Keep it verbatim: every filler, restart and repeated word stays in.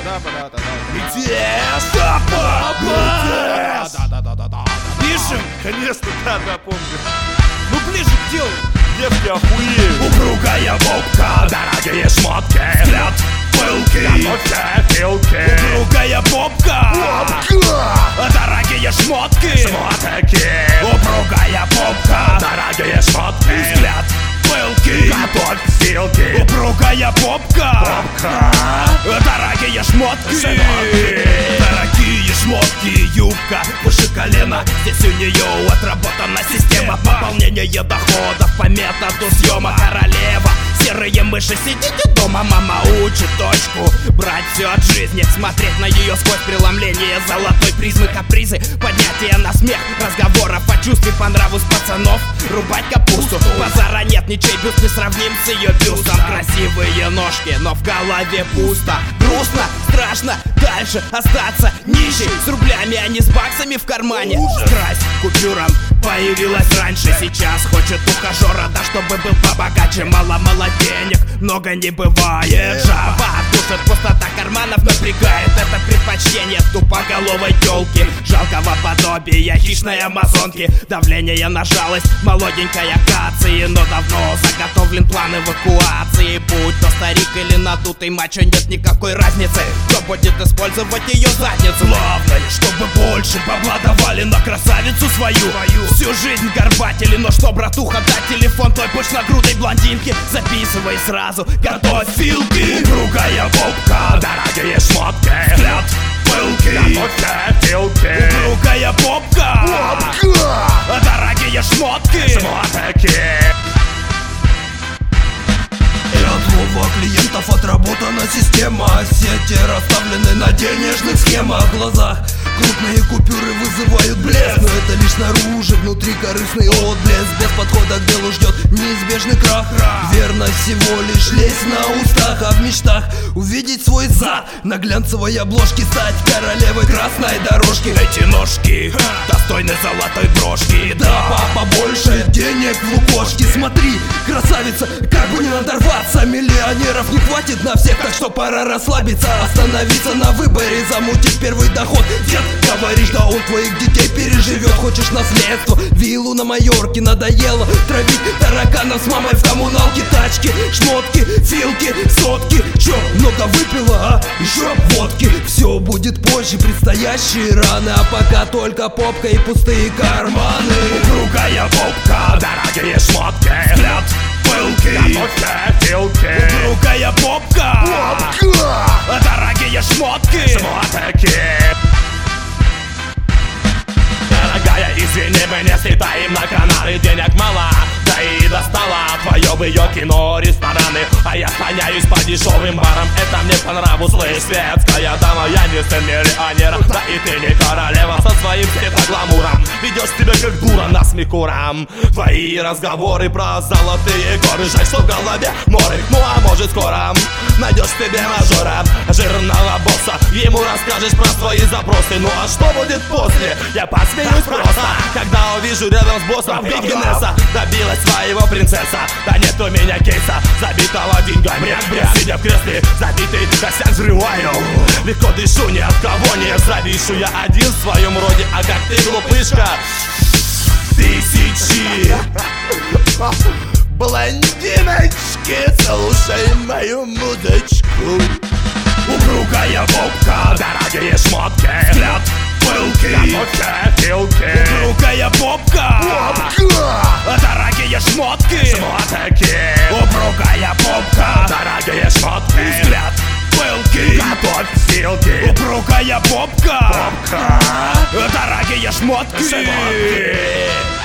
Где Папа? Пишем? Конечно, да, да, помню. Ну ближе к делу. Девки охуеют. Упругая попка, дорогие шмотки, взгляд пылки, Филки. упругая попка, дорогие шмотки, Шмотки. упругая попка, дорогие шмотки, взгляд пылки, Готовь филки. упругая попка, дорогие шмотки, дорогие шмотки, юбка выше колена. Здесь у нее отработана система пополнения доходов по методу съема. Королева, серые мыши, сидите дома, мама учит дочку брать все от жизни, смотреть на ее сквозь преломление золотой призмы, капризы, поднятие на смех, разговоров о чувстве по нраву с пацанов, рубать капусту. Базара нет, ничей бюст не сравним с ее бюстом. Красивые ножки, но в голове пусто. Грустно, страшно дальше остаться нищей, с рублями, а не с баксами в кармане. Страсть к купюрам появилась раньше, сейчас хочет ухажера, да чтобы был побогаче. Мало-мало денег, много не бывает. Жаба душит, пустота карманов напрягает. Это предпочтение тупоголовой тёлки, жалкого подобия хищной амазонки. Давление на жалость молоденькой акации, но давно заготовлен план эвакуации. Будь то старик или надутый мачо, нет никакой разницы, кто будет использовать ее задницу. Главное, чтобы больше бабла давали на красавицу свою. Всю жизнь горбатели, но что, братуха, дать телефон той пышногрудой блондинки? Записывай сразу, готовь филки. Упругая попка, дорогие шмотки, взгляд пылки, Готовь филки. упругая попка, дорогие шмотки, Шмотки. и от лова клиентов отработана система. Сети расставлены на денежных схемах. В глазах крупные купюры вызывают блеск, но это лишь снаружи, внутри корыстный отблеск. Без подхода к делу ждет неизбежный крах. Верность всего лишь лезть на устах, а в мечтах увидеть свой зад на глянцевой обложке, стать королевой красной дорожки. Эти ножки достойны золотой брошки. Да, побольше денег в лукошке. Смотри, красавица, как бы не надорваться. Миллионеров не хватит на всех, так что пора расслабиться, остановиться на выборе, замутить первый доход. Дед, говоришь, да он твоих детей переживет. Хочешь наследство, виллу на Майорке, надоело травить тараканов с мамой в коммуналке. Тачки, шмотки, филки, сотки. Чё, много выпила, а? Еще водки. Все будет позже, предстоящие раны, а пока только попка и пустые карманы. Упругая попка, дорогие шмотки, взгляд пылки, Готовь филки. упругая попка, дорогие шмотки, Шмотки. Дорогая, извини, мы не слетаем на Канары, денег мало, да и достала твое в ее кино, рестораны, а я слоняюсь по дешевым барам. Это мне по нраву, слышь, светская дама. Я не сын миллионера, да и ты не королева со своим светогламуром. Ведешь себя как дура насмехурам. Твои разговоры про золотые горы, жаль, что в голове море. Ну а может скоро найдешь себе мажора, жирного босса, ему расскажешь про свои запросы. Ну а что будет после? Я посмеюсь просто, когда увижу рядом с боссом Бигнесса. Добилась своего принцесса, да нет у меня кейса, забитого деньгами. Бряк-бряк, сидя в кресле, забитый косяк взрываю. Легко дышу, ни от кого не завишу. Я один в своем роде, а как ты, глупышка, тысячи. блондиночки, слушай мою музычку. Упругая попка, дорогие шмотки, взгляд пылки, Готовь филки. упругая попка, дорогие шмотки, Шмотки. упругая попка, Дорогие шмотки. взгляд пылки, Готовь филки. упругая попка, Попка. дорогие шмотки. Шмотки.